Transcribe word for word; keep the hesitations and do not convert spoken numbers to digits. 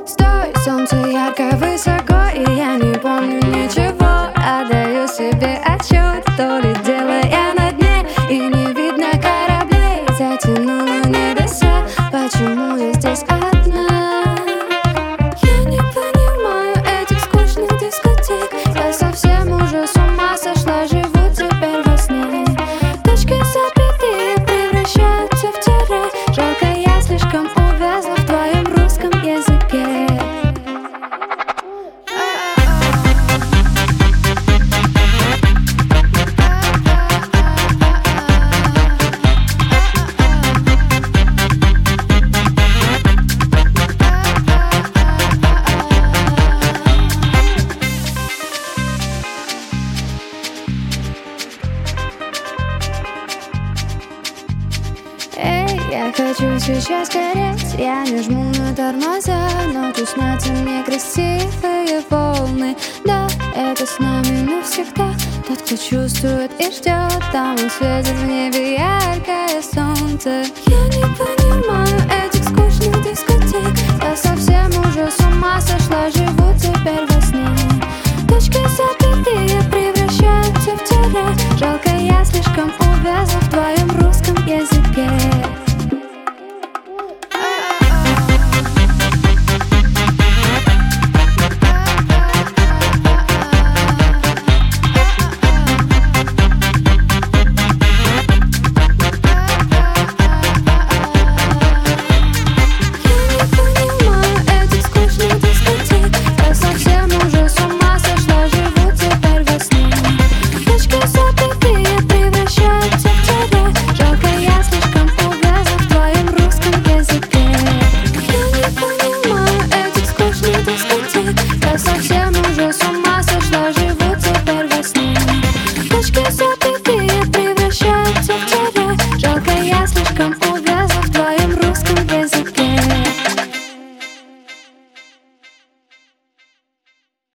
Стой, солнце ярко, высоко, и я не помню ничего. Отдаю себе отчет, то ли дело я на дне, и не видно кораблей. Затянуло небеса, почему я здесь одна? Я не понимаю этих скучных дискотек. Я совсем уже с ума сошла, живу теперь во сне. Точки запятые превращаются в тире. Жалко, я слишком увязла в твоем русском языке. Эй, я хочу сейчас гореть, я не жму на тормоза. Ночью снятся мне красивые волны. Да, это с нами навсегда. Тот, кто чувствует и ждет, там он светит в небе яркое солнце. Я не понимаю этих